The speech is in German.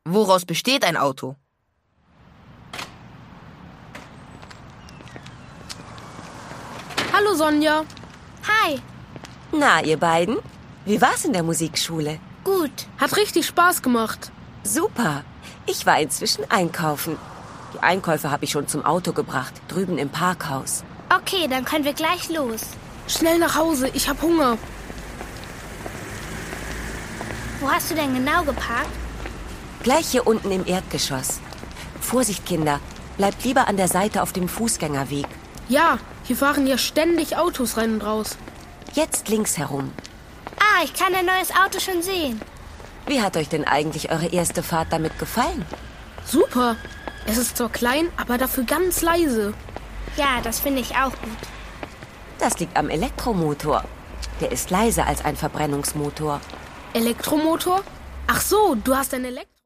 Woraus besteht ein Auto? Hallo Sonja. Hi. Na, ihr beiden? Wie war's in der Musikschule? Gut. Hat richtig Spaß gemacht. Super. Ich war inzwischen einkaufen. Die Einkäufe habe ich schon zum Auto gebracht, drüben im Parkhaus. Okay, dann können wir gleich los. Schnell nach Hause, ich hab Hunger. Wo hast du denn genau geparkt? Gleich hier unten im Erdgeschoss. Vorsicht, Kinder. Bleibt lieber an der Seite auf dem Fußgängerweg. Ja, hier fahren ja ständig Autos rein und raus. Jetzt links herum. Ah, ich kann dein neues Auto schon sehen. Wie hat euch denn eigentlich eure erste Fahrt damit gefallen? Super. Es ist zwar klein, aber dafür ganz leise. Ja, das finde ich auch gut. Das liegt am Elektromotor. Der ist leiser als ein Verbrennungsmotor. Elektromotor? Ach so, du hast ein